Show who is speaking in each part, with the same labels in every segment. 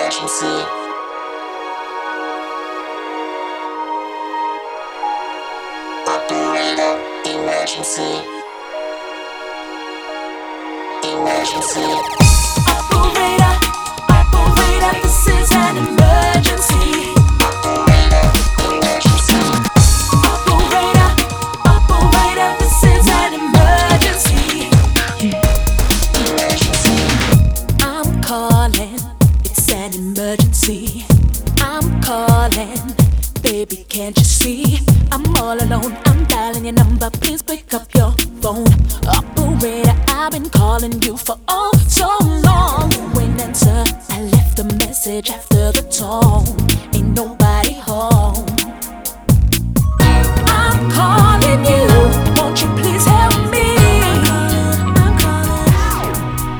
Speaker 1: emergency. Operator, emergency. Emergency.
Speaker 2: Operator, operator, this is an emergency.
Speaker 1: Operator, emergency.
Speaker 2: Operator, operator, this is an emergency.
Speaker 1: Emergency.
Speaker 2: I'm calling, it's an emergency. I'm calling, baby, can't you see? I'm all alone, I'm dialing your number, please pick up your phone. Operator, I've been calling you for oh so long. You ain't answer, I left a message after the tone. Ain't nobody home. I'm calling you, won't you please help me? I'm calling.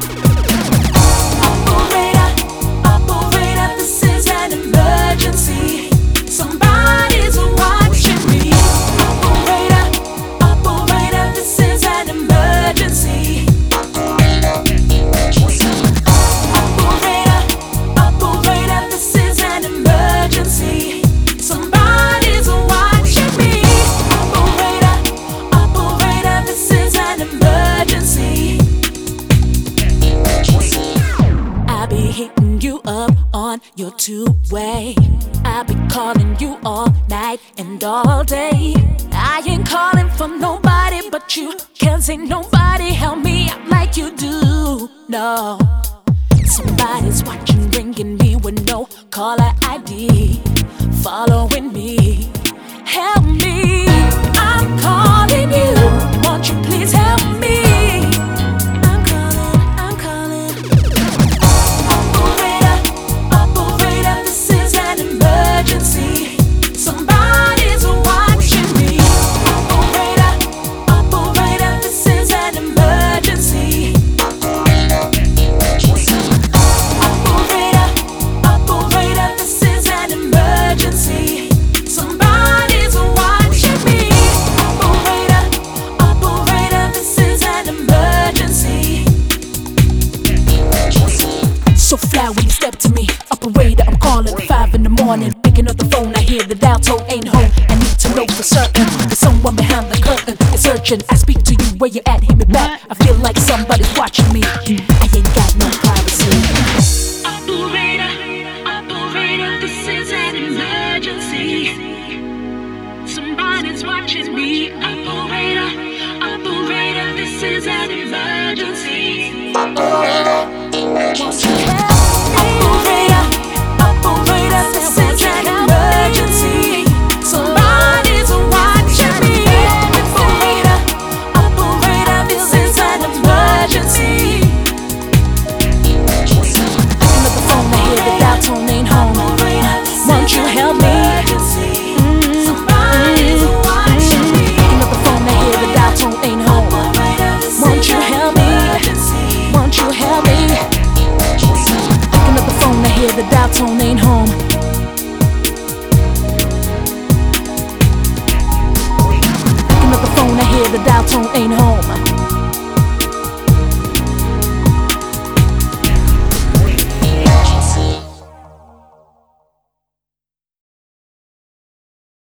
Speaker 2: Operator, operator, this is an emergency. Somebody's watching me. Operator, operator, this is an emergency.
Speaker 1: Operator, emergency.
Speaker 2: Operator, operator, this is an emergency. Somebody's watching me. Operator, operator, this is an emergency.
Speaker 1: Emergency.
Speaker 2: I be hitting you up on your two-way. I be calling you all night and all day. I ain't calling for nobody but you. Can't say nobody help me out like you do. No, somebody's watching, ringing me with no caller ID, following me. Help me, I'm calling you. Won't you please help me? I'm calling. Operator, operator, this is an emergency. Somebody's watching me. Operator, operator, this is an emergency.
Speaker 1: Operator, emergency.
Speaker 2: Operator, operator, this is an emergency. Somebody's watching me. Operator, operator, this is an emergency.
Speaker 1: Emergency.
Speaker 2: So fly when you step to me. Operator, I'm calling 5 in the morning. Picking up the phone, I hear the dial tone ain't home. I need to know for certain there's someone behind the curtain. It's urgent, I speak to you where you at, hit me back. I feel like somebody's watching me. I ain't got no privacy. Operator, operator, this is an emergency. Somebody's watching me. Operator, operator, this is an emergency.
Speaker 1: Operator, emergency.
Speaker 2: Operator, operator, this is an emergency. Somebody's watching me. Operator, operator, this is an emergency.
Speaker 1: Emergency.
Speaker 2: Picking up the phone, I hear the dial tone ain't home. Won't you help me? Somebody's watching me. Picking up the phone, I hear the dial tone ain't home. Won't you help me? Won't you help me? Picking up the phone, I hear the dial tone ain't home. Picking up the phone, I hear the dial tone ain't home.